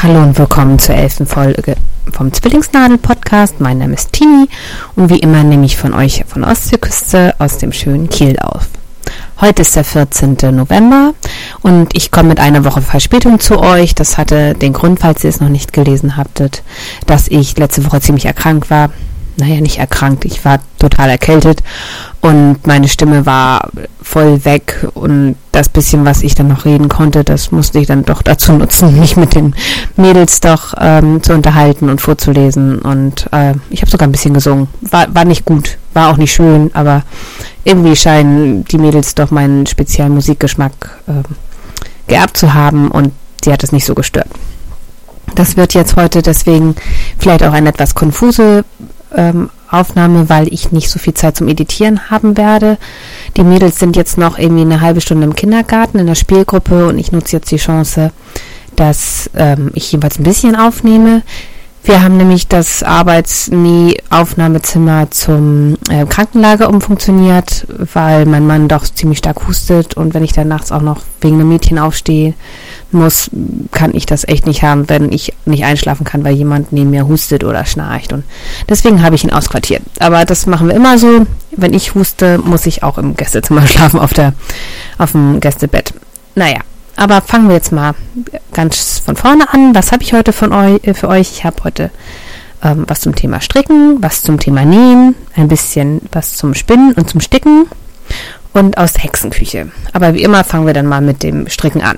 Hallo und willkommen zur 11. Folge vom Zwillingsnadel-Podcast. Mein Name ist Tini und wie immer nehme ich von euch von der Ostseeküste aus dem schönen Kiel auf. Heute ist der 14. November und ich komme mit einer Woche Verspätung zu euch. Das hatte den Grund, falls ihr es noch nicht gelesen habtet, dass ich letzte Woche ziemlich erkrankt war. Naja, nicht erkrankt, ich war total erkältet und meine Stimme war voll weg und das bisschen, was ich dann noch reden konnte, das musste ich dann doch dazu nutzen, mich mit den Mädels doch zu unterhalten und vorzulesen und ich habe sogar ein bisschen gesungen. War nicht gut, war auch nicht schön, aber irgendwie scheinen die Mädels doch meinen speziellen Musikgeschmack geerbt zu haben und sie hat es nicht so gestört. Das wird jetzt heute deswegen vielleicht auch eine etwas konfuse Aufnahme, weil ich nicht so viel Zeit zum Editieren haben werde. Die Mädels sind jetzt noch irgendwie eine halbe Stunde im Kindergarten in der Spielgruppe und ich nutze jetzt die Chance, dass ich jeweils ein bisschen aufnehme. Wir haben nämlich das Aufnahmezimmer zum Krankenlager umfunktioniert, weil mein Mann doch ziemlich stark hustet und wenn ich dann nachts auch noch wegen einem Mädchen aufstehen muss, kann ich das echt nicht haben, wenn ich nicht einschlafen kann, weil jemand neben mir hustet oder schnarcht und deswegen habe ich ihn ausquartiert. Aber das machen wir immer so. Wenn ich huste, muss ich auch im Gästezimmer schlafen, auf dem Gästebett. Naja. Aber fangen wir jetzt mal ganz von vorne an. Was habe ich heute für euch? Ich habe heute was zum Thema Stricken, was zum Thema Nähen, ein bisschen was zum Spinnen und zum Sticken und aus der Hexenküche. Aber wie immer fangen wir dann mal mit dem Stricken an.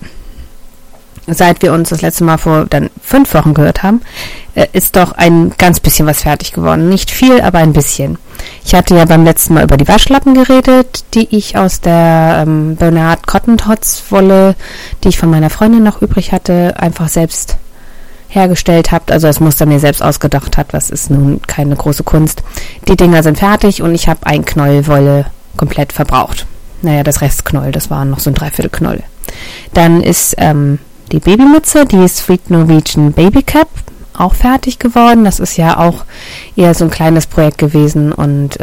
Seit wir uns das letzte Mal vor dann 5 Wochen gehört haben, ist doch ein ganz bisschen was fertig geworden. Nicht viel, aber ein bisschen. Ich hatte ja beim letzten Mal über die Waschlappen geredet, die ich aus der Bernard Cotton-Tots Wolle, die ich von meiner Freundin noch übrig hatte, einfach selbst hergestellt habe. Also das Muster mir selbst ausgedacht hat. Das ist nun keine große Kunst. Die Dinger sind fertig und ich habe ein Knäuel Wolle komplett verbraucht. Naja, das Restknäuel, das waren noch so ein Dreiviertel Knäuel. Dann ist die Babymütze, die Sweet Norwegian Baby Cap, auch fertig geworden. Das ist ja auch eher so ein kleines Projekt gewesen und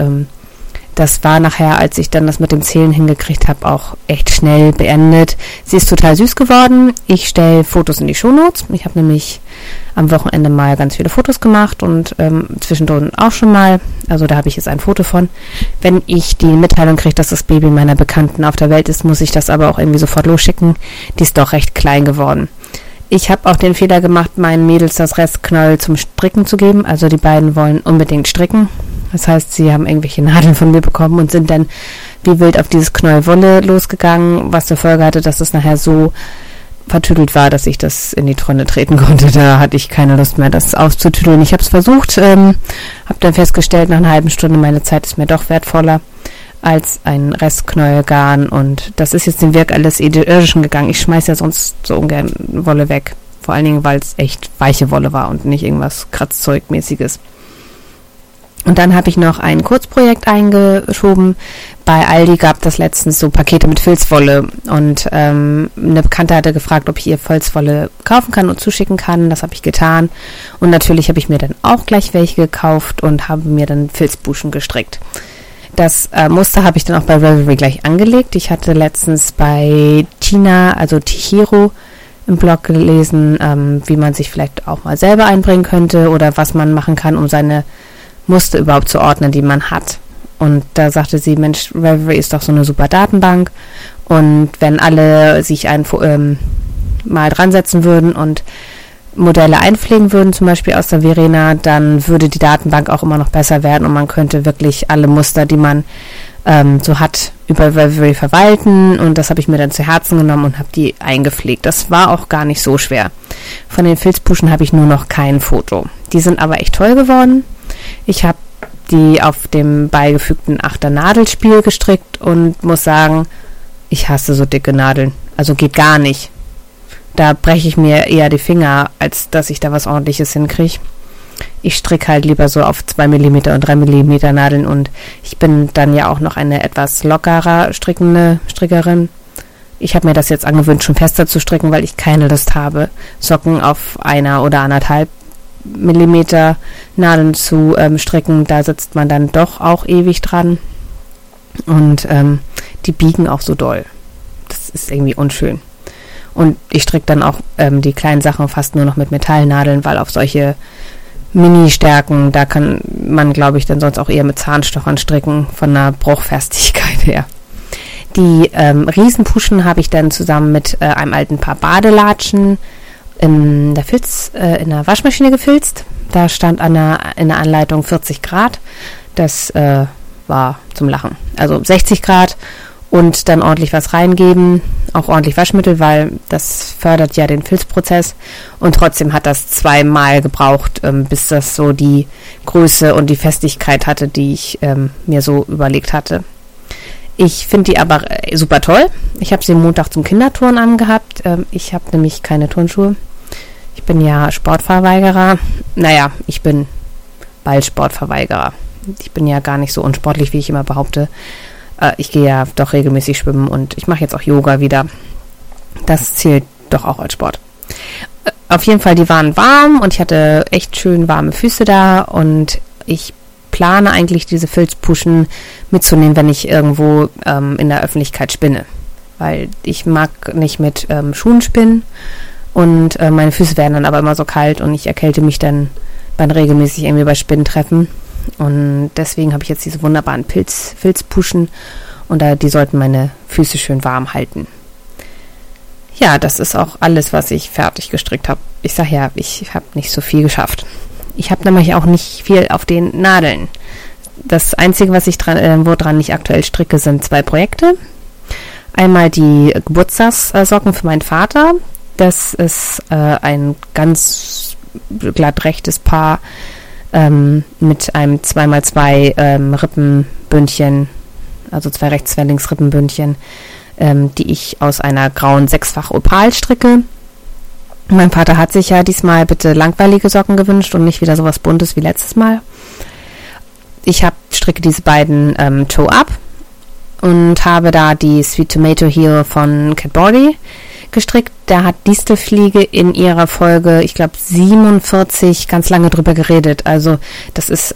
das war nachher, als ich dann das mit dem Zählen hingekriegt habe, auch echt schnell beendet. Sie ist total süß geworden. Ich stelle Fotos in die Shownotes. Ich habe nämlich am Wochenende mal ganz viele Fotos gemacht und zwischendrin auch schon mal. Also da habe ich jetzt ein Foto von. Wenn ich die Mitteilung kriege, dass das Baby meiner Bekannten auf der Welt ist, muss ich das aber auch irgendwie sofort losschicken. Die ist doch recht klein geworden. Ich habe auch den Fehler gemacht, meinen Mädels das Restknäuel zum Stricken zu geben. Also die beiden wollen unbedingt stricken. Das heißt, sie haben irgendwelche Nadeln von mir bekommen und sind dann wie wild auf dieses Knäuel Wolle losgegangen, was zur Folge hatte, dass es nachher so vertüdelt war, dass ich das in die Tonne treten konnte. Da hatte ich keine Lust mehr, das auszutüdeln. Ich habe es versucht, habe dann festgestellt, nach einer halben Stunde, meine Zeit ist mir doch wertvoller als ein Restknäuelgarn und das ist jetzt den Weg alles irdischen gegangen. Ich schmeiße ja sonst so ungern Wolle weg. Vor allen Dingen, weil es echt weiche Wolle war und nicht irgendwas Kratzzeugmäßiges. Und dann habe ich noch ein Kurzprojekt eingeschoben. Bei Aldi gab das letztens so Pakete mit Filzwolle und eine Bekannte hatte gefragt, ob ich ihr Filzwolle kaufen kann und zuschicken kann. Das habe ich getan. Und natürlich habe ich mir dann auch gleich welche gekauft und habe mir dann Filzbuschen gestrickt. Das Muster habe ich dann auch bei Ravelry gleich angelegt. Ich hatte letztens bei Tina, also Tihiro, im Blog gelesen, wie man sich vielleicht auch mal selber einbringen könnte oder was man machen kann, um seine Muster überhaupt zu ordnen, die man hat. Und da sagte sie, Mensch, Ravelry ist doch so eine super Datenbank und wenn alle sich mal dran setzen würden und Modelle einpflegen würden, zum Beispiel aus der Verena, dann würde die Datenbank auch immer noch besser werden und man könnte wirklich alle Muster, die man so hat, über Ravelry verwalten und das habe ich mir dann zu Herzen genommen und habe die eingepflegt. Das war auch gar nicht so schwer. Von den Filzbuschen habe ich nur noch kein Foto. Die sind aber echt toll geworden. Ich habe die auf dem beigefügten 8er Nadelspiel gestrickt und muss sagen, ich hasse so dicke Nadeln. Also geht gar nicht. Da breche ich mir eher die Finger, als dass ich da was Ordentliches hinkriege. Ich stricke halt lieber so auf 2 mm und 3 mm Nadeln und ich bin dann ja auch noch eine etwas lockerer strickende Strickerin. Ich habe mir das jetzt angewöhnt, schon fester zu stricken, weil ich keine Lust habe, Socken auf 1 oder 1,5 mm Nadeln zu stricken. Da sitzt man dann doch auch ewig dran und die biegen auch so doll. Das ist irgendwie unschön. Und ich stricke dann auch die kleinen Sachen fast nur noch mit Metallnadeln, weil auf solche Mini-Stärken, da kann man, glaube ich, dann sonst auch eher mit Zahnstochern stricken, von der Bruchfestigkeit her. Die Riesenpuschen habe ich dann zusammen mit einem alten Paar Badelatschen in der Waschmaschine gefilzt. Da stand in der Anleitung 40 Grad. Das war zum Lachen. Also 60 Grad und dann ordentlich was reingeben, auch ordentlich Waschmittel, weil das fördert ja den Filzprozess. Und trotzdem hat das 2-mal gebraucht, bis das so die Größe und die Festigkeit hatte, die ich mir so überlegt hatte. Ich finde die aber super toll. Ich habe sie Montag zum Kinderturnen angehabt. Ich habe nämlich keine Turnschuhe. Ich bin ja Sportverweigerer. Naja, ich bin bald Sportverweigerer. Ich bin ja gar nicht so unsportlich, wie ich immer behaupte. Ich gehe ja doch regelmäßig schwimmen und ich mache jetzt auch Yoga wieder. Das zählt doch auch als Sport. Auf jeden Fall, die waren warm und ich hatte echt schön warme Füße da und ich plane eigentlich diese Filzpuschen mitzunehmen, wenn ich irgendwo in der Öffentlichkeit spinne. Weil ich mag nicht mit Schuhen spinnen und meine Füße werden dann aber immer so kalt und ich erkälte mich dann regelmäßig irgendwie bei Spinnentreffen. Und deswegen habe ich jetzt diese wunderbaren Filzpuschen und die sollten meine Füße schön warm halten. Ja, das ist auch alles, was ich fertig gestrickt habe. Ich sage ja, ich habe nicht so viel geschafft. Ich habe nämlich auch nicht viel auf den Nadeln. Das Einzige, was ich woran ich aktuell stricke, sind 2 Projekte. Einmal die Geburtstagssocken für meinen Vater. Das ist ein ganz glatt rechtes Paar mit einem 2x2 Rippenbündchen, also 2 rechts, 2 links Rippenbündchen, die ich aus einer grauen 6-fach Opal stricke. Mein Vater hat sich ja diesmal bitte langweilige Socken gewünscht und nicht wieder sowas Buntes wie letztes Mal. Ich stricke diese beiden Toe-Up und habe da die Sweet Tomato Heel von Cat Body gestrickt. Da hat Distelfliege in ihrer Folge, ich glaube 47, ganz lange drüber geredet. Also das ist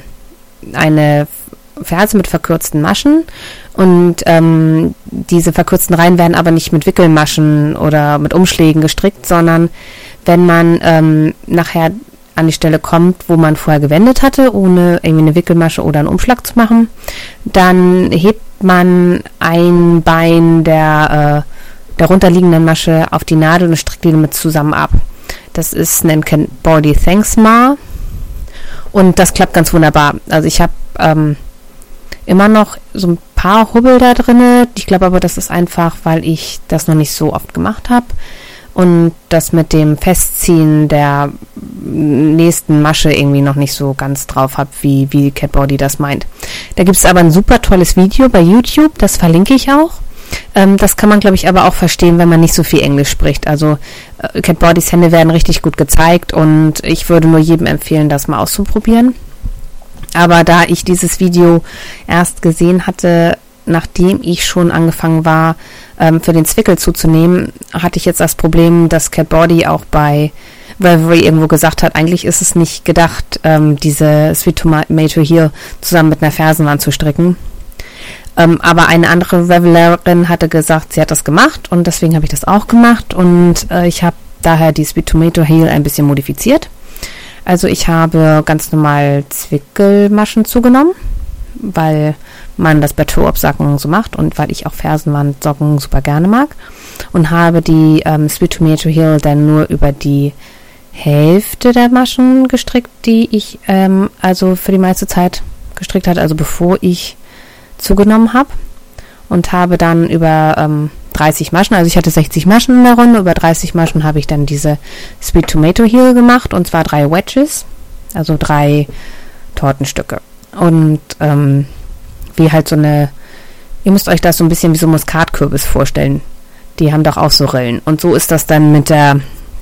eine Ferse mit verkürzten Maschen und diese verkürzten Reihen werden aber nicht mit Wickelmaschen oder mit Umschlägen gestrickt, sondern wenn man nachher an die Stelle kommt, wo man vorher gewendet hatte, ohne irgendwie eine Wickelmasche oder einen Umschlag zu machen, dann hebt man ein Bein der runterliegenden Masche auf die Nadel und strickt die damit zusammen ab. Das nennt Cat Body Thanks Ma und das klappt ganz wunderbar. Also ich habe immer noch so ein paar Hubbel da drinne. Ich glaube aber, das ist einfach, weil ich das noch nicht so oft gemacht habe und das mit dem Festziehen der nächsten Masche irgendwie noch nicht so ganz drauf habe, wie Cat Body das meint. Da gibt es aber ein super tolles Video bei YouTube, das verlinke ich auch. Das kann man, glaube ich, aber auch verstehen, wenn man nicht so viel Englisch spricht. Also Cat Bodys Hände werden richtig gut gezeigt und ich würde nur jedem empfehlen, das mal auszuprobieren. Aber da ich dieses Video erst gesehen hatte, nachdem ich schon angefangen war, für den Zwickel zuzunehmen, hatte ich jetzt das Problem, dass Cat Body auch bei Ravelry irgendwo gesagt hat, eigentlich ist es nicht gedacht, diese Sweet Tomato hier zusammen mit einer Fersenwand zu stricken. Aber eine andere Revelerin hatte gesagt, sie hat das gemacht und deswegen habe ich das auch gemacht und ich habe daher die Sweet Tomato Heel ein bisschen modifiziert. Also ich habe ganz normal Zwickelmaschen zugenommen, weil man das bei Toe-Up-Socken so macht und weil ich auch Fersenwand-Socken super gerne mag und habe die Sweet Tomato Heel dann nur über die Hälfte der Maschen gestrickt, die ich also für die meiste Zeit gestrickt hatte, also bevor ich zugenommen habe und habe dann über 30 Maschen, also ich hatte 60 Maschen in der Runde, über 30 Maschen habe ich dann diese Sweet Tomato Heel gemacht und zwar 3 Wedges, also 3 Tortenstücke und wie halt so eine, ihr müsst euch das so ein bisschen wie so Muskatkürbis vorstellen, die haben doch auch so Rillen und so ist das dann mit der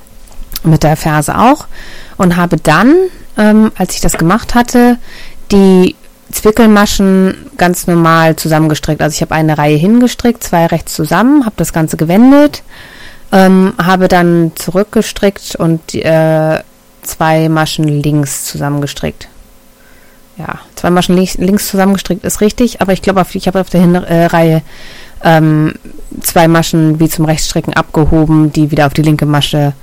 Ferse auch und habe dann, als ich das gemacht hatte, die Zwickelmaschen ganz normal zusammengestrickt. Also ich habe eine Reihe hingestrickt, 2 rechts zusammen, habe das Ganze gewendet, habe dann zurückgestrickt und 2 Maschen links zusammengestrickt. Ja, 2 Maschen links zusammengestrickt ist richtig, aber ich glaube, ich habe auf der Reihe 2 Maschen wie zum Rechtsstricken abgehoben, die wieder auf die linke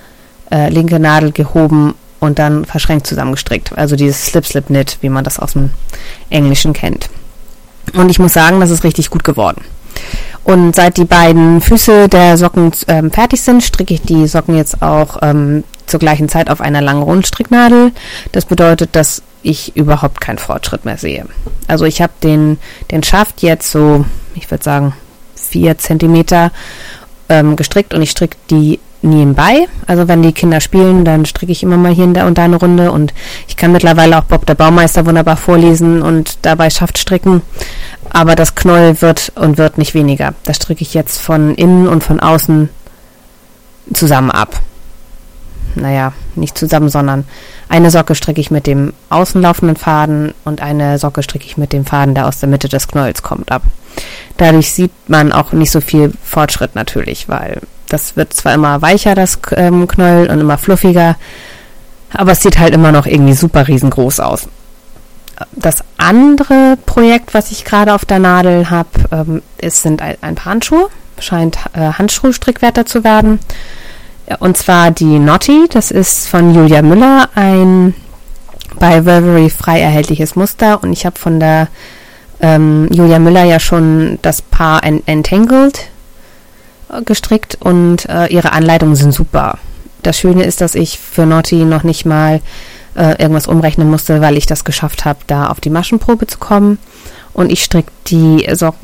Nadel gehoben und dann verschränkt zusammengestrickt. Also dieses Slip-Slip-Knit, wie man das aus dem Englischen kennt. Und ich muss sagen, das ist richtig gut geworden. Und seit die beiden Füße der Socken fertig sind, stricke ich die Socken jetzt auch zur gleichen Zeit auf einer langen Rundstricknadel. Das bedeutet, dass ich überhaupt keinen Fortschritt mehr sehe. Also ich habe den Schaft jetzt so, ich würde sagen, 4 Zentimeter gestrickt und ich stricke die nebenbei. Also wenn die Kinder spielen, dann stricke ich immer mal hier und da eine Runde und ich kann mittlerweile auch Bob der Baumeister wunderbar vorlesen und dabei Schaft stricken. Aber das Knäuel wird nicht weniger. Das stricke ich jetzt von innen und von außen zusammen ab. Naja, nicht zusammen, sondern eine Socke stricke ich mit dem außenlaufenden Faden und eine Socke stricke ich mit dem Faden, der aus der Mitte des Knäuels kommt, ab. Dadurch sieht man auch nicht so viel Fortschritt natürlich, weil das wird zwar immer weicher, das Knäuel, und immer fluffiger, aber es sieht halt immer noch irgendwie super riesengroß aus. Das andere Projekt, was ich gerade auf der Nadel habe, sind ein paar Handschuhe. Scheint Handschuhstrickwärter zu werden. Und zwar die Knotty, das ist von Julia Müller, ein bei Burberry frei erhältliches Muster. Und ich habe von der Julia Müller ja schon das Paar Entangled gestrickt und ihre Anleitungen sind super. Das Schöne ist, dass ich für Knotty noch nicht mal irgendwas umrechnen musste, weil ich das geschafft habe, da auf die Maschenprobe zu kommen. Und ich stricke die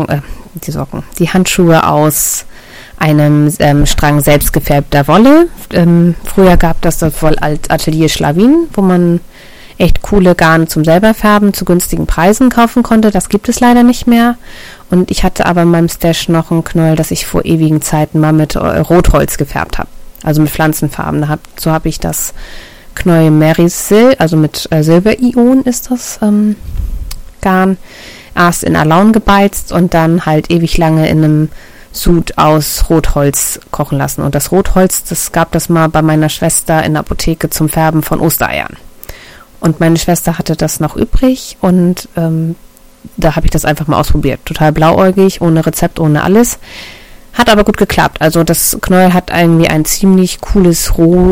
Handschuhe aus einem Strang selbstgefärbter Wolle. Früher gab das wohl als Atelier Schlawin, wo man echt coole Garne zum selber färben zu günstigen Preisen kaufen konnte. Das gibt es leider nicht mehr. Und ich hatte aber in meinem Stash noch ein Knäuel, das ich vor ewigen Zeiten mal mit Rotholz gefärbt habe. Also mit Pflanzenfarben. So habe ich das Knäuel Merisil, also mit Silberion ist das Garn, erst in Alaun gebeizt und dann halt ewig lange in einem Sud aus Rotholz kochen lassen. Und das Rotholz, das gab das mal bei meiner Schwester in der Apotheke zum Färben von Ostereiern. Und meine Schwester hatte das noch übrig und da habe ich das einfach mal ausprobiert. Total blauäugig, ohne Rezept, ohne alles. Hat aber gut geklappt. Also das Knäuel hat irgendwie ein ziemlich cooles,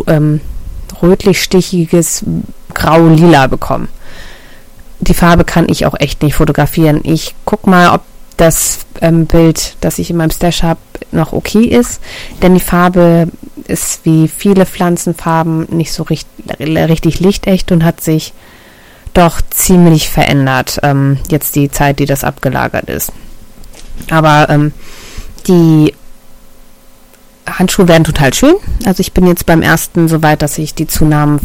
rötlich-stichiges Grau-Lila bekommen. Die Farbe kann ich auch echt nicht fotografieren. Ich guck mal, ob das Bild, das ich in meinem Stash habe, noch okay ist. Denn die Farbe ist wie viele Pflanzenfarben nicht so richtig lichtecht und hat sich doch ziemlich verändert, jetzt die Zeit, die das abgelagert ist. Aber die Handschuhe werden total schön. Also ich bin jetzt beim ersten so weit, dass ich die Zunahmen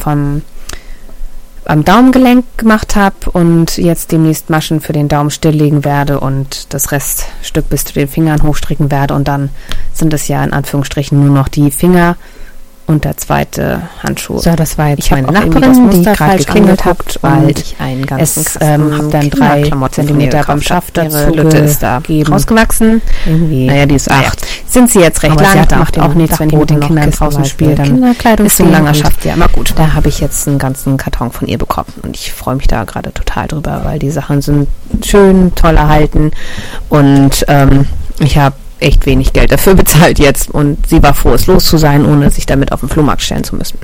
am Daumengelenk gemacht habe und jetzt demnächst Maschen für den Daumen stilllegen werde und das Reststück bis zu den Fingern hochstricken werde und dann sind es ja in Anführungsstrichen nur noch die Finger und der zweite Handschuh. So, das war jetzt meine Nachbarin, die gerade geklingelt hat, weil ich einen ganzen habe dann 3 Zentimeter beim Schaft dazu gegeben. Rausgewachsen. Naja, die ist 8. Sind sie jetzt recht lang, macht auch nichts, wenn ich mit den Kindern draußen spiele, dann ist so ein langer Schaft ja immer gut. Da habe ich jetzt einen ganzen Karton von ihr bekommen und ich freue mich da gerade total drüber, weil die Sachen sind schön, toll erhalten und ich habe echt wenig Geld dafür bezahlt jetzt und sie war froh, es los zu sein, ohne sich damit auf den Flohmarkt stellen zu müssen.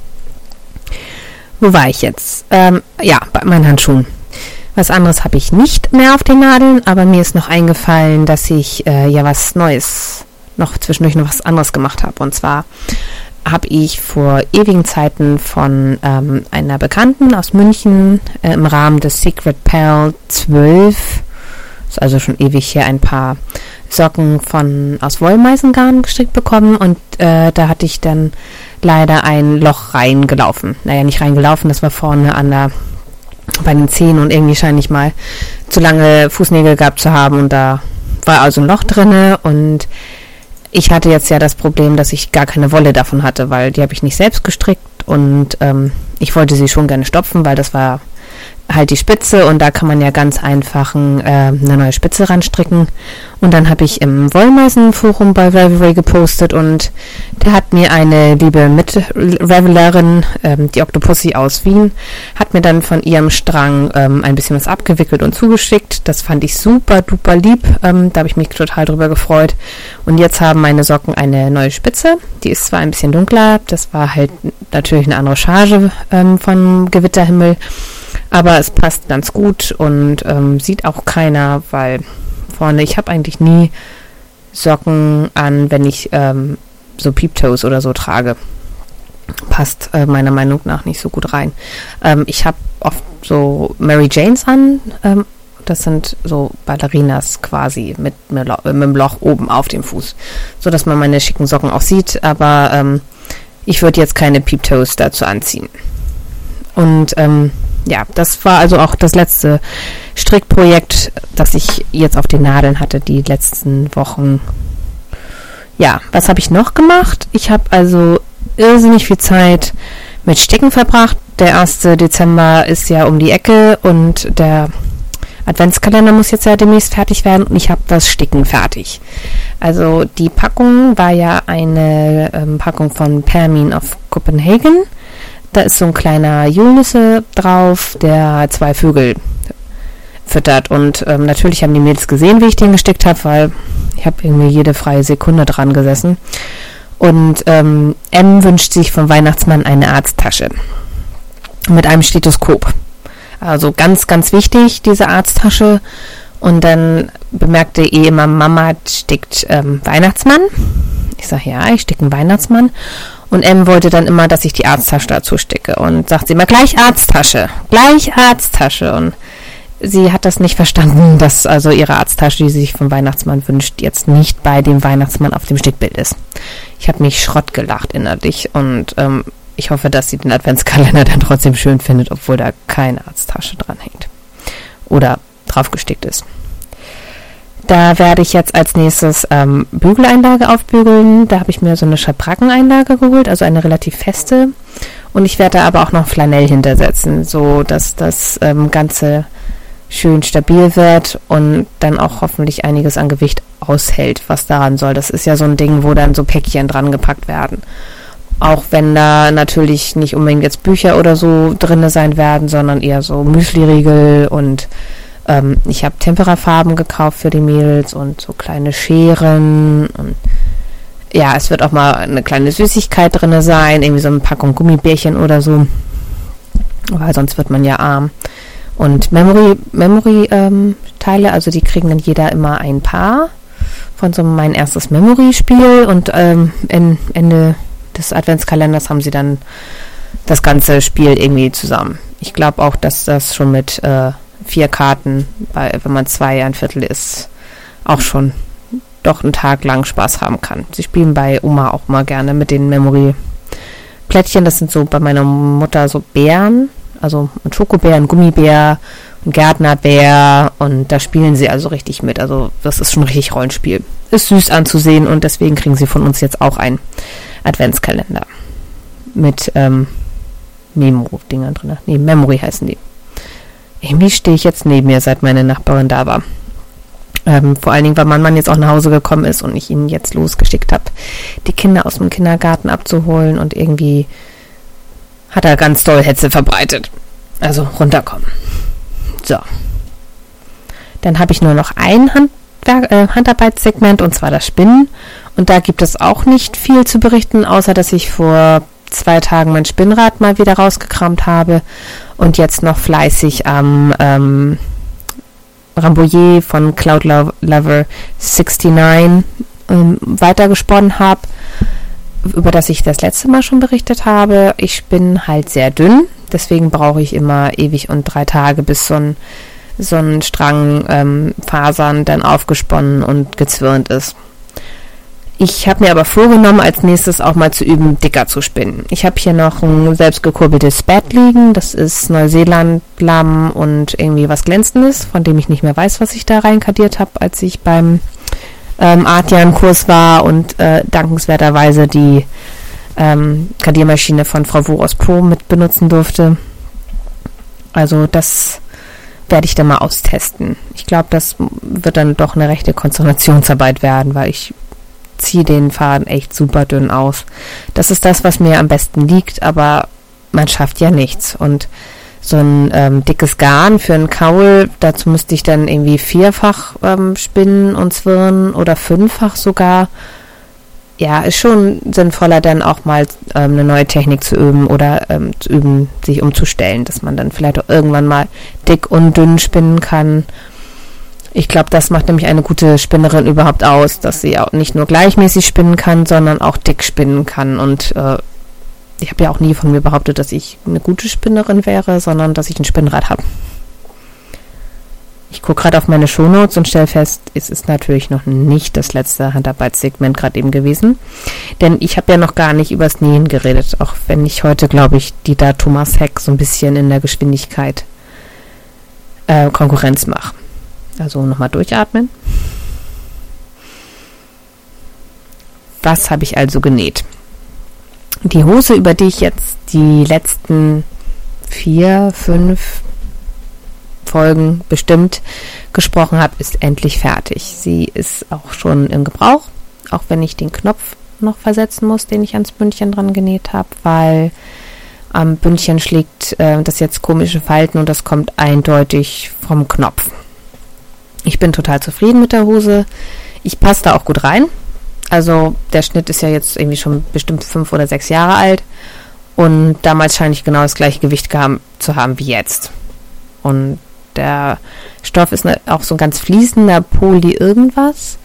Wo war ich jetzt? Bei meinen Handschuhen. Was anderes habe ich nicht mehr auf den Nadeln, aber mir ist noch eingefallen, dass ich was Neues, noch zwischendurch noch was anderes gemacht habe. Und zwar habe ich vor ewigen Zeiten von einer Bekannten aus München im Rahmen des Secret Pearl 12, ist also schon ewig her, ein paar Socken aus Wollmeißengarn gestrickt bekommen und da hatte ich dann leider ein Loch reingelaufen. Naja, nicht reingelaufen, das war vorne bei den Zehen und irgendwie scheine ich mal zu lange Fußnägel gehabt zu haben und da war also ein Loch drinne und ich hatte jetzt ja das Problem, dass ich gar keine Wolle davon hatte, weil die habe ich nicht selbst gestrickt und ich wollte sie schon gerne stopfen, weil das war halt die Spitze und da kann man ja ganz einfach eine neue Spitze ranstricken. Und dann habe ich im Wollmeißen-Forum bei Ravelry gepostet und der hat mir eine liebe Mit-Ravelerin, die Octopussy aus Wien, hat mir dann von ihrem Strang ein bisschen was abgewickelt und zugeschickt. Das fand ich super duper lieb. Da habe ich mich total drüber gefreut. Und jetzt haben meine Socken eine neue Spitze. Die ist zwar ein bisschen dunkler, das war halt natürlich eine andere Charge von Gewitterhimmel. Aber es passt ganz gut und sieht auch keiner, weil vorne, ich habe eigentlich nie Socken an, wenn ich so Peeptoes oder so trage. Passt meiner Meinung nach nicht so gut rein. Ich habe oft so Mary Janes an. Das sind so Ballerinas quasi mit einem Loch oben auf dem Fuß, sodass man meine schicken Socken auch sieht. Aber ich würde jetzt keine Peeptoes dazu anziehen. Und ja, das war also auch das letzte Strickprojekt, das ich jetzt auf den Nadeln hatte, die letzten Wochen. Ja, was habe ich noch gemacht? Ich habe also irrsinnig viel Zeit mit Sticken verbracht. Der 1. Dezember ist ja um die Ecke und der Adventskalender muss jetzt ja demnächst fertig werden und ich habe das Sticken fertig. Also die Packung war ja eine Packung von Permin of Copenhagen. Da ist so ein kleiner Julnüsse drauf, der 2 Vögel füttert. Und natürlich haben die Mädels gesehen, wie ich den gestickt habe, weil ich habe irgendwie jede freie Sekunde dran gesessen. Und M wünscht sich vom Weihnachtsmann eine Arzttasche mit einem Stethoskop. Also ganz, ganz wichtig, diese Arzttasche. Und dann bemerkte immer, Mama stickt Weihnachtsmann. Ich sage, ja, ich sticke einen Weihnachtsmann. Und M wollte dann immer, dass ich die Arzttasche dazu sticke. Und sagt sie immer, gleich Arzttasche. Und sie hat das nicht verstanden, dass also ihre Arzttasche, die sie sich vom Weihnachtsmann wünscht, jetzt nicht bei dem Weihnachtsmann auf dem Stickbild ist. Ich habe mich Schrott gelacht innerlich. Und ich hoffe, dass sie den Adventskalender dann trotzdem schön findet, obwohl da keine Arzttasche dran hängt. Oder drauf gestickt ist. Da werde ich jetzt als nächstes Bügeleinlage aufbügeln. Da habe ich mir so eine Schabrackeneinlage geholt, also eine relativ feste. Und ich werde da aber auch noch Flanell hintersetzen, so dass das Ganze schön stabil wird und dann auch hoffentlich einiges an Gewicht aushält, was daran soll. Das ist ja so ein Ding, wo dann so Päckchen dran gepackt werden. Auch wenn da natürlich nicht unbedingt jetzt Bücher oder so drin sein werden, sondern eher so Müsli-Riegel und ich habe Temperafarben gekauft für die Mädels und so kleine Scheren und ja, es wird auch mal eine kleine Süßigkeit drin sein, irgendwie so eine Packung Gummibärchen oder so, weil sonst wird man ja arm. Und Memory-Teile, also die kriegen dann jeder immer ein Paar von so mein erstes Memory-Spiel und Ende des Adventskalenders haben sie dann das ganze Spiel irgendwie zusammen. Ich glaube auch, dass das schon mit 4 Karten, wenn man 2 ein Viertel ist, auch schon doch einen Tag lang Spaß haben kann. Sie spielen bei Oma auch mal gerne mit den Memory-Plättchen. Das sind so bei meiner Mutter so Bären, also ein Schokobär, ein Gummibär, ein Gärtnerbär und da spielen sie also richtig mit. Also das ist schon richtig Rollenspiel. Ist süß anzusehen und deswegen kriegen sie von uns jetzt auch einen Adventskalender mit Memo-Dingern drin. Nee, Memory heißen die. Irgendwie stehe ich jetzt neben mir, seit meine Nachbarin da war. Vor allen Dingen, weil mein Mann jetzt auch nach Hause gekommen ist und ich ihn jetzt losgeschickt habe, die Kinder aus dem Kindergarten abzuholen und irgendwie hat er ganz doll Hetze verbreitet. Also runterkommen. So. Dann habe ich nur noch ein Handarbeitssegment und zwar das Spinnen. Und da gibt es auch nicht viel zu berichten, außer dass ich vor 2 Tagen mein Spinnrad mal wieder rausgekramt habe und jetzt noch fleißig am Rambouillet von Cloud Lover 69 weitergesponnen habe, über das ich das letzte Mal schon berichtet habe. Ich bin halt sehr dünn, deswegen brauche ich immer ewig und 3 Tage, bis so ein Strang Fasern dann aufgesponnen und gezwirnt ist. Ich habe mir aber vorgenommen, als nächstes auch mal zu üben, dicker zu spinnen. Ich habe hier noch ein selbstgekurbeltes Bett liegen. Das ist Neuseeland-Lamm und irgendwie was Glänzendes, von dem ich nicht mehr weiß, was ich da reinkadiert habe, als ich beim Artian-Kurs war und dankenswerterweise die Kadiermaschine von Frau Woros Pro mit benutzen durfte. Also das werde ich dann mal austesten. Ich glaube, das wird dann doch eine rechte Konzentrationsarbeit werden, weil ich ziehe den Faden echt super dünn aus. Das ist das, was mir am besten liegt, aber man schafft ja nichts. Und so ein dickes Garn für einen Kaul, dazu müsste ich dann irgendwie 4-fach spinnen und zwirnen oder 5-fach sogar. Ja, ist schon sinnvoller, dann auch mal eine neue Technik zu üben oder zu üben, sich umzustellen, dass man dann vielleicht auch irgendwann mal dick und dünn spinnen kann. Ich glaube, das macht nämlich eine gute Spinnerin überhaupt aus, dass sie auch nicht nur gleichmäßig spinnen kann, sondern auch dick spinnen kann. Und ich habe ja auch nie von mir behauptet, dass ich eine gute Spinnerin wäre, sondern dass ich ein Spinnrad habe. Ich gucke gerade auf meine Shownotes und stelle fest, es ist natürlich noch nicht das letzte Handarbeitssegment gerade eben gewesen. Denn ich habe ja noch gar nicht übers Nähen geredet, auch wenn ich heute, glaube ich, Dieter Thomas Heck so ein bisschen in der Geschwindigkeit Konkurrenz mache. Also nochmal durchatmen. Was habe ich also genäht? Die Hose, über die ich jetzt die letzten 4, 5 Folgen bestimmt gesprochen habe, ist endlich fertig. Sie ist auch schon im Gebrauch, auch wenn ich den Knopf noch versetzen muss, den ich ans Bündchen dran genäht habe, weil am Bündchen schlägt das jetzt komische Falten und das kommt eindeutig vom Knopf. Ich bin total zufrieden mit der Hose. Ich passe da auch gut rein. Also der Schnitt ist ja jetzt irgendwie schon bestimmt 5 oder 6 Jahre alt und damals scheine ich genau das gleiche Gewicht zu haben wie jetzt. Und der Stoff ist auch so ein ganz fließender Poly-Irgendwas.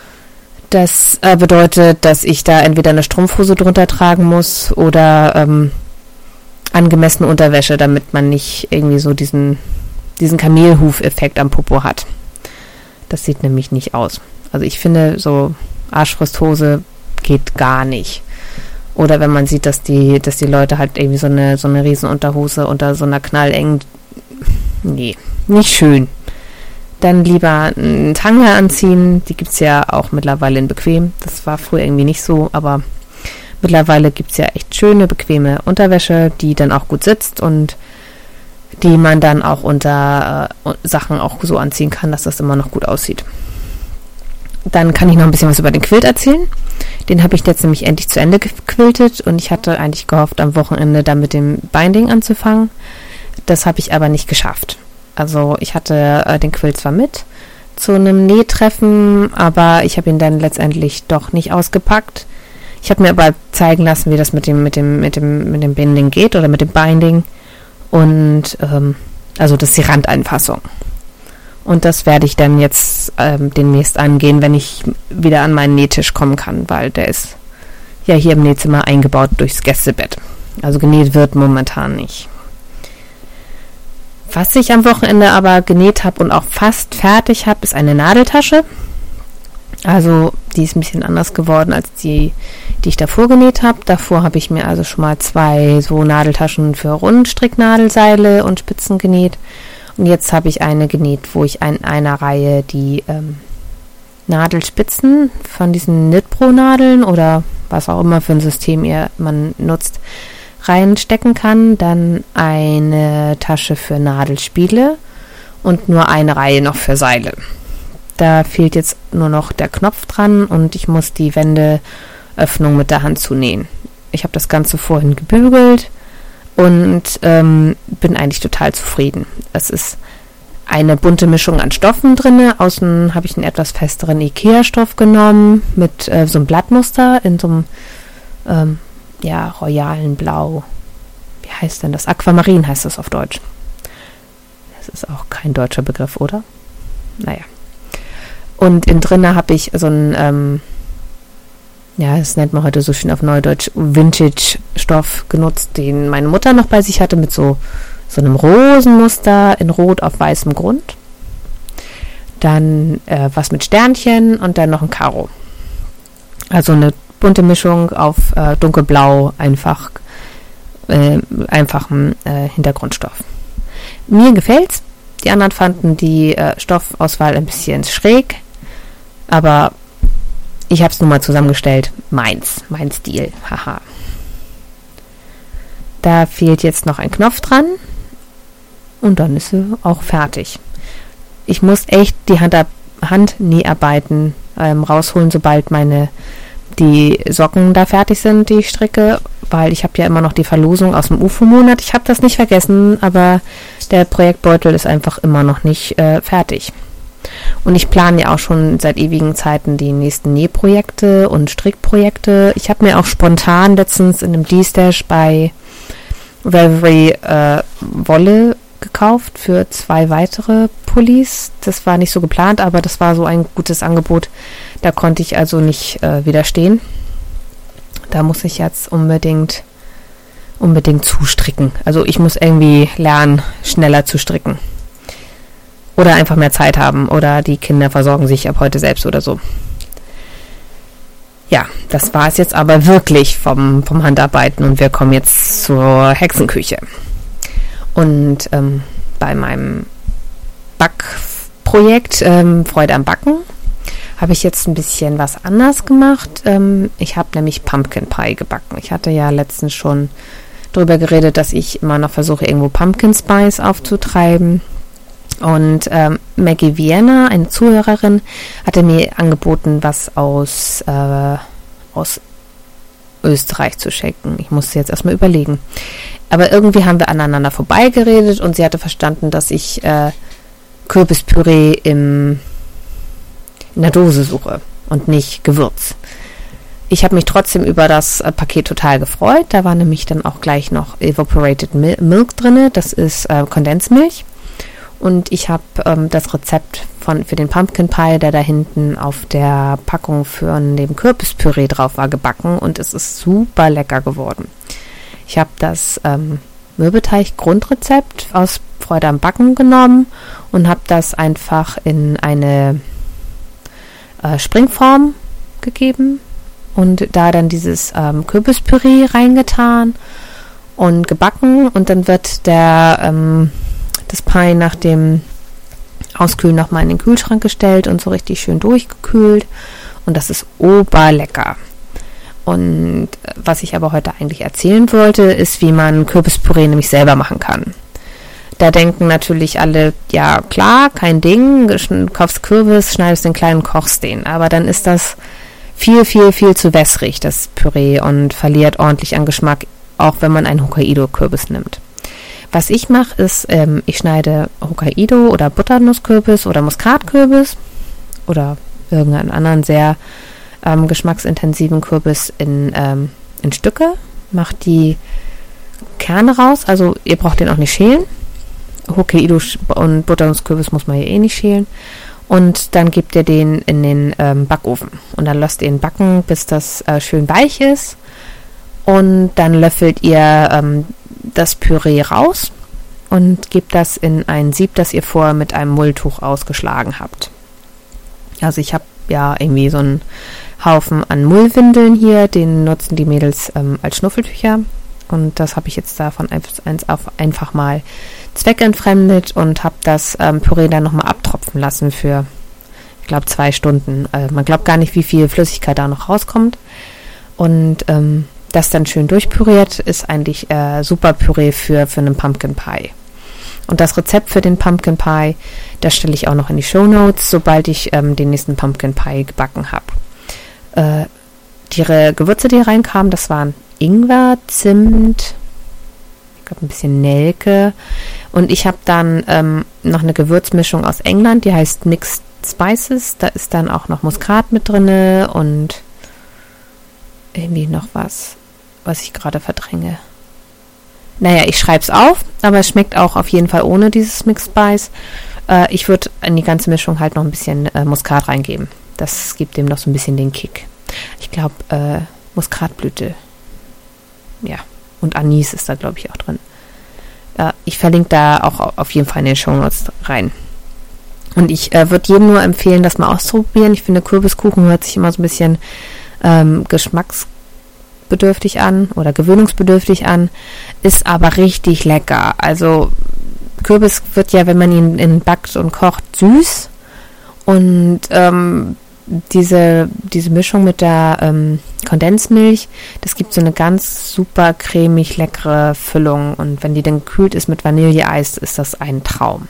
Das bedeutet, dass ich da entweder eine Strumpfhose drunter tragen muss oder angemessene Unterwäsche, damit man nicht irgendwie so diesen Kamelhuf-Effekt am Popo hat. Das sieht nämlich nicht aus. Also ich finde, so Arschfristhose geht gar nicht. Oder wenn man sieht, dass die Leute halt irgendwie so eine Riesenunterhose unter so einer knallengen, nee, nicht schön. Dann lieber einen Tanga anziehen. Die gibt es ja auch mittlerweile in bequem. Das war früher irgendwie nicht so, aber mittlerweile gibt es ja echt schöne, bequeme Unterwäsche, die dann auch gut sitzt und die man dann auch unter Sachen auch so anziehen kann, dass das immer noch gut aussieht. Dann kann ich noch ein bisschen was über den Quilt erzählen. Den habe ich jetzt nämlich endlich zu Ende gequiltet und ich hatte eigentlich gehofft, am Wochenende dann mit dem Binding anzufangen. Das habe ich aber nicht geschafft. Also ich hatte den Quilt zwar mit zu einem Nähtreffen, aber ich habe ihn dann letztendlich doch nicht ausgepackt. Ich habe mir aber zeigen lassen, wie das mit dem Binding geht oder mit dem Binding. Und also das ist die Randeinfassung. Und das werde ich dann jetzt demnächst angehen, wenn ich wieder an meinen Nähtisch kommen kann, weil der ist ja hier im Nähzimmer eingebaut durchs Gästebett. Also genäht wird momentan nicht. Was ich am Wochenende aber genäht habe und auch fast fertig habe, ist eine Nadeltasche. Also die ist ein bisschen anders geworden als die ich davor genäht habe. Davor habe ich mir also schon mal 2 so Nadeltaschen für Rundstricknadelseile und Spitzen genäht. Und jetzt habe ich eine genäht, wo ich in einer Reihe die Nadelspitzen von diesen Knitpro-Nadeln oder was auch immer für ein System man nutzt, reinstecken kann. Dann eine Tasche für Nadelspiele und nur eine Reihe noch für Seile. Da fehlt jetzt nur noch der Knopf dran und ich muss die Wendeöffnung mit der Hand zunähen. Ich habe das Ganze vorhin gebügelt und bin eigentlich total zufrieden. Es ist eine bunte Mischung an Stoffen drin. Außen habe ich einen etwas festeren Ikea-Stoff genommen mit so einem Blattmuster in so einem royalen Blau. Wie heißt denn das? Aquamarin heißt das auf Deutsch. Das ist auch kein deutscher Begriff, oder? Naja. Und innen drinne habe ich so ein, das nennt man heute so schön auf Neudeutsch, Vintage-Stoff genutzt, den meine Mutter noch bei sich hatte, mit so einem Rosenmuster in Rot auf weißem Grund. Dann was mit Sternchen und dann noch ein Karo. Also eine bunte Mischung auf dunkelblau, einfachem Hintergrundstoff. Mir gefällt's. Die anderen fanden die Stoffauswahl ein bisschen schräg, aber ich habe es nun mal zusammengestellt. Mein Stil. Haha. Da fehlt jetzt noch ein Knopf dran. und dann ist sie auch fertig. Ich muss echt die Handnäharbeiten rausholen, sobald die Socken da fertig sind, die ich stricke, weil ich habe ja immer noch die Verlosung aus dem UFO-Monat. Ich habe das nicht vergessen, aber der Projektbeutel ist einfach immer noch nicht fertig. Und ich plane ja auch schon seit ewigen Zeiten die nächsten Nähprojekte und Strickprojekte. Ich habe mir auch spontan letztens in einem D-Stash bei Velvery Wolle gekauft für 2 weitere Pullis. Das war nicht so geplant, aber das war so ein gutes Angebot. Da konnte ich also nicht widerstehen. Da muss ich jetzt unbedingt zustricken. Also ich muss irgendwie lernen, schneller zu stricken. Oder einfach mehr Zeit haben. Oder die Kinder versorgen sich ab heute selbst oder so. Ja, das war es jetzt aber wirklich vom Handarbeiten. Und wir kommen jetzt zur Hexenküche. Und bei meinem Backprojekt Freude am Backen habe ich jetzt ein bisschen was anders gemacht. Ich habe nämlich Pumpkin Pie gebacken. Ich hatte ja letztens schon darüber geredet, dass ich immer noch versuche, irgendwo Pumpkin Spice aufzutreiben. Und Maggie Vienna, eine Zuhörerin, hatte mir angeboten, was aus Österreich zu schenken. Ich musste jetzt erstmal überlegen. Aber irgendwie haben wir aneinander vorbeigeredet und sie hatte verstanden, dass ich Kürbispüree in der Dose suche und nicht Gewürz. Ich habe mich trotzdem über das Paket total gefreut. Da war nämlich dann auch gleich noch Evaporated Milk drin. Das ist Kondensmilch. Und ich habe das Rezept für den Pumpkin Pie, der da hinten auf der Packung für dem Kürbispüree drauf war, gebacken. Und es ist super lecker geworden. Ich habe das Mürbeteig-Grundrezept aus Freude am Backen genommen und habe das einfach in eine Springform gegeben und da dann dieses Kürbispüree reingetan und gebacken. Und dann wird das Pie nach dem Auskühlen nochmal in den Kühlschrank gestellt und so richtig schön durchgekühlt. Und das ist oberlecker. Und was ich aber heute eigentlich erzählen wollte, ist, wie man Kürbispüree nämlich selber machen kann. Da denken natürlich alle, ja klar, kein Ding, kaufst Kürbis, schneidest den kleinen, kochst den. Aber dann ist das viel, viel, viel zu wässrig, das Püree, und verliert ordentlich an Geschmack, auch wenn man einen Hokkaido-Kürbis nimmt. Was ich mache, ist, ich schneide Hokkaido oder Butternusskürbis oder Muskatkürbis oder irgendeinen anderen sehr geschmacksintensiven Kürbis in Stücke, mache die Kerne raus, also ihr braucht den auch nicht schälen. Hokkaido und Butternusskürbis muss man hier eh nicht schälen. Und dann gebt ihr den in den Backofen. Und dann lasst ihr ihn backen, bis das schön weich ist. Und dann löffelt ihr das Püree raus und gebt das in ein Sieb, das ihr vorher mit einem Mulltuch ausgeschlagen habt. Also ich habe ja irgendwie so einen Haufen an Mullwindeln hier, den nutzen die Mädels als Schnuffeltücher. Und das habe ich jetzt davon einfach mal zweckentfremdet und habe das Püree dann nochmal abtropfen lassen für, ich glaube, 2 Stunden. Man glaubt gar nicht, wie viel Flüssigkeit da noch rauskommt. Und das dann schön durchpüriert, ist eigentlich super Püree für einen Pumpkin Pie. Und das Rezept für den Pumpkin Pie, das stelle ich auch noch in die Shownotes, sobald ich den nächsten Pumpkin Pie gebacken habe. Die Gewürze, die reinkamen, das waren Ingwer, Zimt, ich glaube ein bisschen Nelke. Und ich habe dann noch eine Gewürzmischung aus England, die heißt Mixed Spices. Da ist dann auch noch Muskat mit drin und irgendwie noch was ich gerade verdränge. Naja, ich schreibe es auf, aber es schmeckt auch auf jeden Fall ohne dieses Mixed Spice. Ich würde in die ganze Mischung halt noch ein bisschen Muskat reingeben. Das gibt dem noch so ein bisschen den Kick. Ich glaube, Muskatblüte. Ja, und Anis ist da, glaube ich, auch drin. Ich verlinke da auch auf jeden Fall in den Shownotes rein. Und ich würde jedem nur empfehlen, das mal auszuprobieren. Ich finde, Kürbiskuchen hört sich immer so ein bisschen geschmacksbedürftig an oder gewöhnungsbedürftig an, ist aber richtig lecker. Also Kürbis wird ja, wenn man ihn backt und kocht, süß und diese Mischung mit der Kondensmilch, das gibt so eine ganz super cremig leckere Füllung. Und wenn die dann gekühlt ist mit Vanilleeis, ist das ein Traum.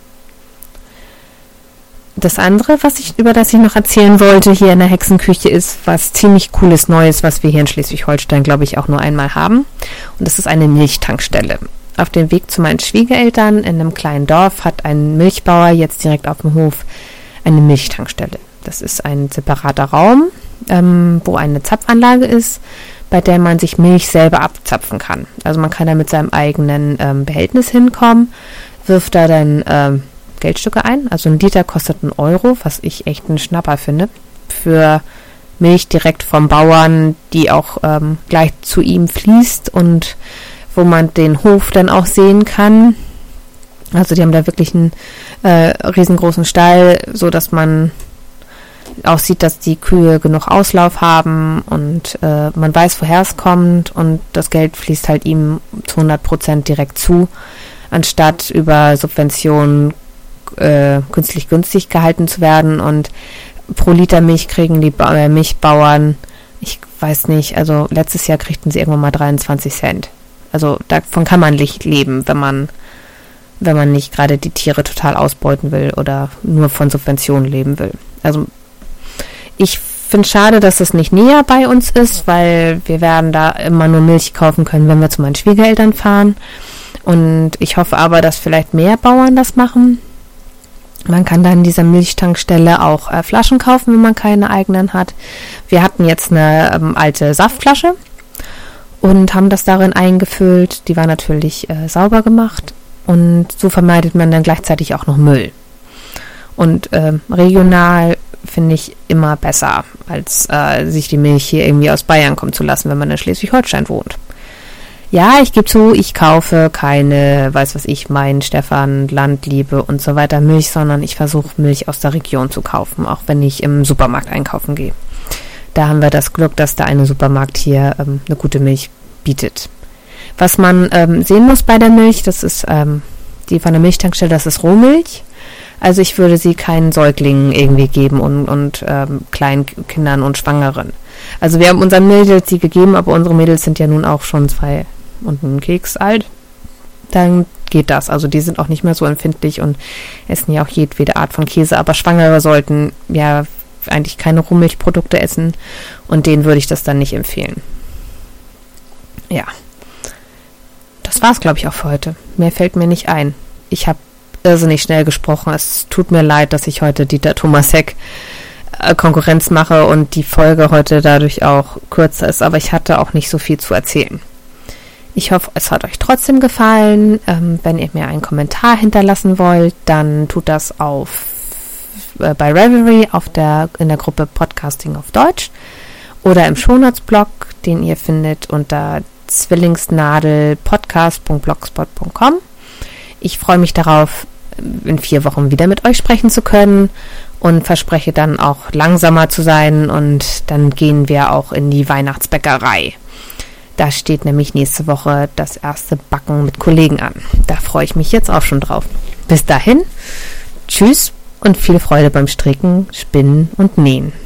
Das andere, über das ich noch erzählen wollte hier in der Hexenküche, ist was ziemlich cooles Neues, was wir hier in Schleswig-Holstein, glaube ich, auch nur einmal haben. Und das ist eine Milchtankstelle. Auf dem Weg zu meinen Schwiegereltern in einem kleinen Dorf hat ein Milchbauer jetzt direkt auf dem Hof eine Milchtankstelle. Das ist ein separater Raum, wo eine Zapfanlage ist, bei der man sich Milch selber abzapfen kann. Also man kann da mit seinem eigenen Behältnis hinkommen, wirft da dann Geldstücke ein. Also 1 Liter kostet 1 Euro, was ich echt einen Schnapper finde. Für Milch direkt vom Bauern, die auch gleich zu ihm fließt und wo man den Hof dann auch sehen kann. Also die haben da wirklich einen riesengroßen Stall, so dass man auch sieht, dass die Kühe genug Auslauf haben und man weiß, woher es kommt und das Geld fließt halt ihm zu 100% direkt zu, anstatt über Subventionen künstlich günstig gehalten zu werden. Und pro Liter Milch kriegen die Milchbauern, ich weiß nicht, also letztes Jahr kriegten sie irgendwann mal 23 Cent. Also davon kann man nicht leben, wenn man nicht gerade die Tiere total ausbeuten will oder nur von Subventionen leben will. Also ich finde es schade, dass es nicht näher bei uns ist, weil wir werden da immer nur Milch kaufen können, wenn wir zu meinen Schwiegereltern fahren. Und ich hoffe aber, dass vielleicht mehr Bauern das machen. Man kann dann in dieser Milchtankstelle auch Flaschen kaufen, wenn man keine eigenen hat. Wir hatten jetzt eine alte Saftflasche und haben das darin eingefüllt. Die war natürlich sauber gemacht und so vermeidet man dann gleichzeitig auch noch Müll. Und regional finde ich immer besser, als sich die Milch hier irgendwie aus Bayern kommen zu lassen, wenn man in Schleswig-Holstein wohnt. Ja, ich gebe zu, ich kaufe keine, mein Stefan, Landliebe und so weiter Milch, sondern ich versuche Milch aus der Region zu kaufen, auch wenn ich im Supermarkt einkaufen gehe. Da haben wir das Glück, dass der eine Supermarkt hier eine gute Milch bietet. Was man sehen muss bei der Milch, das ist die von der Milchtankstelle, das ist Rohmilch. Also ich würde sie keinen Säuglingen irgendwie geben und kleinen Kindern und Schwangeren. Also wir haben unseren Mädels die gegeben, aber unsere Mädels sind ja nun auch schon 2 und einen Keks alt. Dann geht das. Also die sind auch nicht mehr so empfindlich und essen ja auch jedwede Art von Käse. Aber Schwangere sollten ja eigentlich keine Rohmilchprodukte essen und denen würde ich das dann nicht empfehlen. Ja. Das war's, glaube ich, auch für heute. Mehr fällt mir nicht ein. Ich habe irrsinnig schnell gesprochen. Es tut mir leid, dass ich heute Dieter Thomas Heck Konkurrenz mache und die Folge heute dadurch auch kürzer ist, aber ich hatte auch nicht so viel zu erzählen. Ich hoffe, es hat euch trotzdem gefallen. Wenn ihr mir einen Kommentar hinterlassen wollt, dann tut das bei Revelry in der Gruppe Podcasting auf Deutsch oder im Shownotes-Blog, den ihr findet unter zwillingsnadelpodcast.blogspot.com. Ich freue mich darauf, in 4 Wochen wieder mit euch sprechen zu können und verspreche dann auch langsamer zu sein und dann gehen wir auch in die Weihnachtsbäckerei. Da steht nämlich nächste Woche das erste Backen mit Kollegen an. Da freue ich mich jetzt auch schon drauf. Bis dahin, tschüss und viel Freude beim Stricken, Spinnen und Nähen.